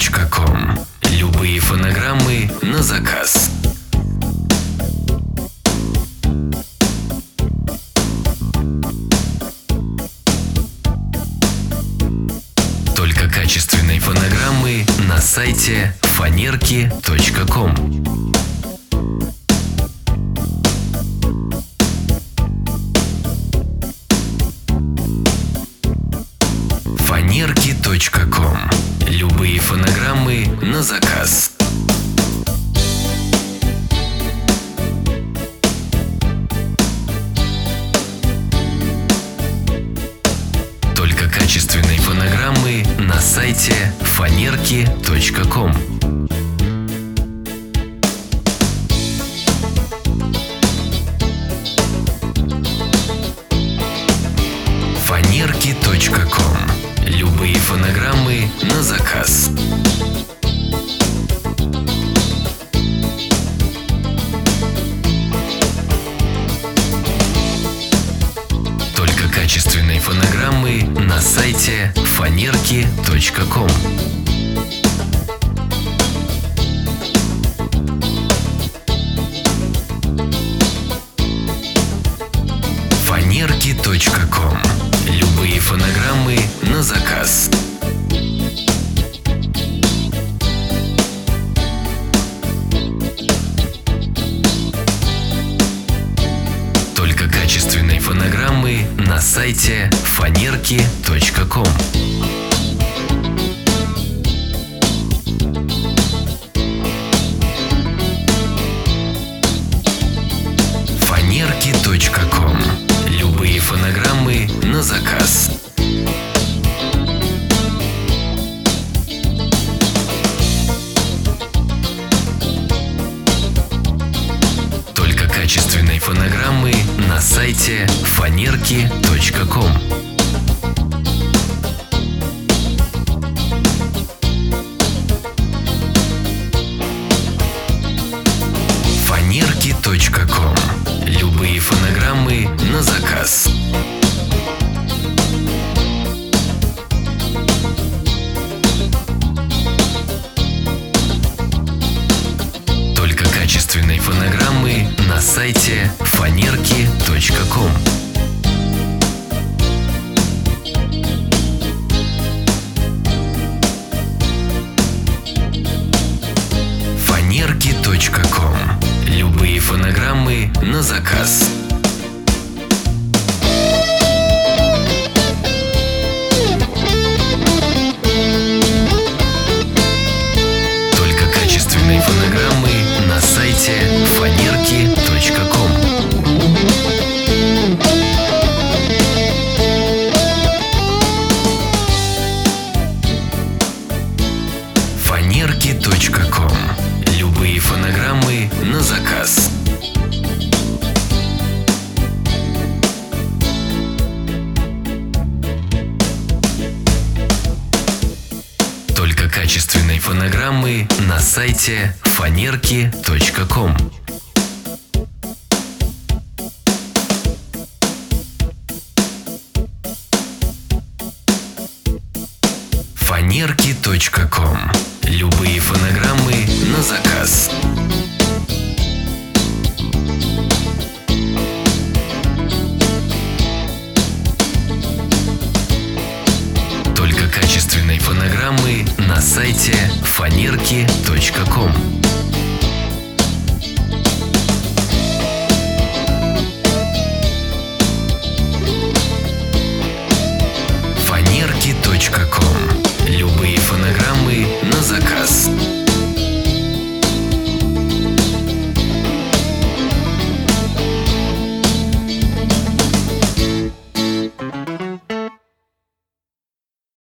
Фанерки.ком. Любые фонограммы на заказ. Только качественные фонограммы на сайте Фанерки.ком. Фанерки.ком. Любые фонограммы на заказ. Только качественные фонограммы на сайте Фанерки.ком. Фанерки.ком. Любые фонограммы на заказ. Только качественные фонограммы на сайте Фанерки.ком. Фанерки.ком. Любые фонограммы на заказ. Только качественные фонограммы на сайте Фанерки.ком. Фанерки.ком. Любые фонограммы на заказ. Только качественные фонограммы на сайте Фанерки.ком. Фанерки.ком. Любые фонограммы на заказ. Только качественные фонограммы на сайте Фанерки.ком. Фанерки.ком. Любые фонограммы на заказ. Только качественные фонограммы на сайте Фанерки.ком. Фанерки.ком. Любые фонограммы на заказ. Только качественные фонограммы на сайте Фанерки.ком. Фанерки.ком. Любые фонограммы на заказ. Только качественные фонограммы на сайте Фанерки.ком.